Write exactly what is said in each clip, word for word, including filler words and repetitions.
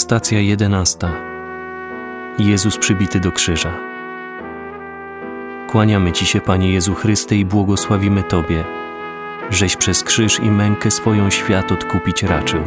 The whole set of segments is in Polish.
Stacja jedenasta. Jezus przybity do krzyża. Kłaniamy Ci się, Panie Jezu Chryste, i błogosławimy Tobie, żeś przez krzyż i mękę swoją świat odkupić raczył.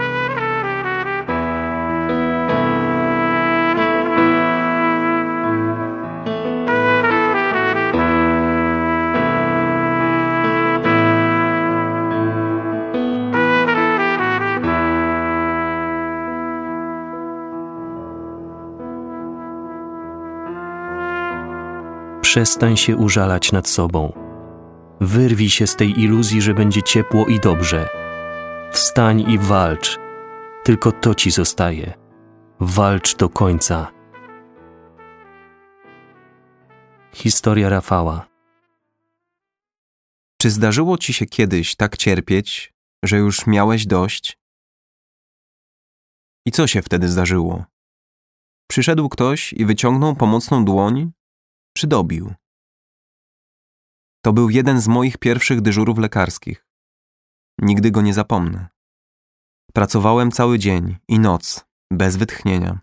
Przestań się użalać nad sobą. Wyrwij się z tej iluzji, że będzie ciepło i dobrze. Wstań i walcz. Tylko to Ci zostaje. Walcz do końca. Historia Rafała. Czy zdarzyło Ci się kiedyś tak cierpieć, że już miałeś dość? I co się wtedy zdarzyło? Przyszedł ktoś i wyciągnął pomocną dłoń, czy dobił? To był jeden z moich pierwszych dyżurów lekarskich. Nigdy go nie zapomnę. Pracowałem cały dzień i noc, bez wytchnienia.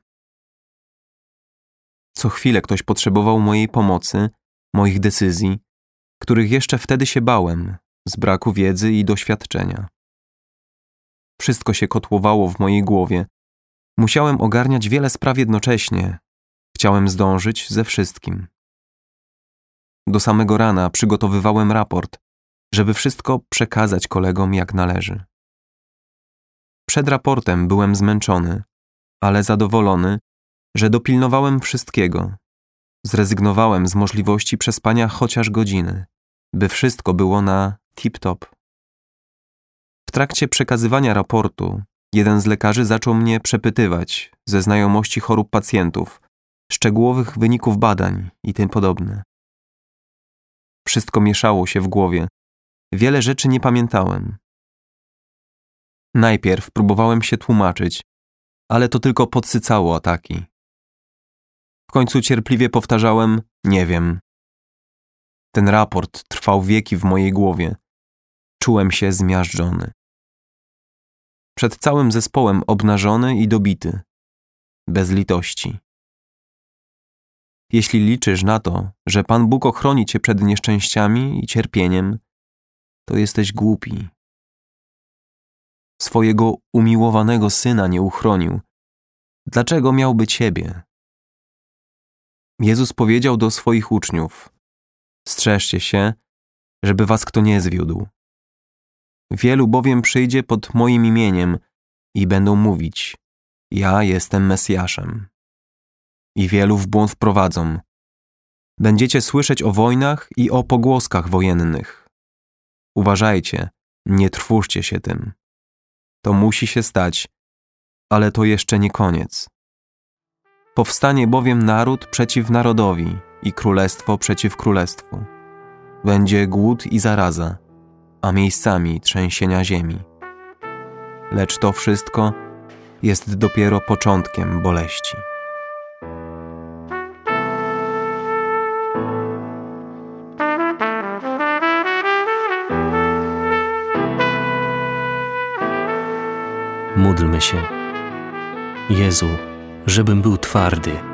Co chwilę ktoś potrzebował mojej pomocy, moich decyzji, których jeszcze wtedy się bałem, z braku wiedzy i doświadczenia. Wszystko się kotłowało w mojej głowie. Musiałem ogarniać wiele spraw jednocześnie. Chciałem zdążyć ze wszystkim. Do samego rana przygotowywałem raport, żeby wszystko przekazać kolegom jak należy. Przed raportem byłem zmęczony, ale zadowolony, że dopilnowałem wszystkiego. Zrezygnowałem z możliwości przespania chociaż godziny, by wszystko było na tip-top. W trakcie przekazywania raportu jeden z lekarzy zaczął mnie przepytywać ze znajomości chorób pacjentów, szczegółowych wyników badań i tym podobne. Wszystko mieszało się w głowie. Wiele rzeczy nie pamiętałem. Najpierw próbowałem się tłumaczyć, ale to tylko podsycało ataki. W końcu cierpliwie powtarzałem: nie wiem. Ten raport trwał wieki w mojej głowie. Czułem się zmiażdżony. Przed całym zespołem obnażony i dobity. Bez litości. Jeśli liczysz na to, że Pan Bóg ochroni cię przed nieszczęściami i cierpieniem, to jesteś głupi. Swojego umiłowanego Syna nie uchronił. Dlaczego miałby ciebie? Jezus powiedział do swoich uczniów: strzeżcie się, żeby was kto nie zwiódł. Wielu bowiem przyjdzie pod moim imieniem i będą mówić: ja jestem Mesjaszem. I wielu w błąd wprowadzą. Będziecie słyszeć o wojnach i o pogłoskach wojennych. Uważajcie, nie trwóżcie się tym. To musi się stać, ale to jeszcze nie koniec. Powstanie bowiem naród przeciw narodowi i królestwo przeciw królestwu. Będzie głód i zaraza, a miejscami trzęsienia ziemi. Lecz to wszystko jest dopiero początkiem boleści. Módlmy się. Jezu, żebym był twardy,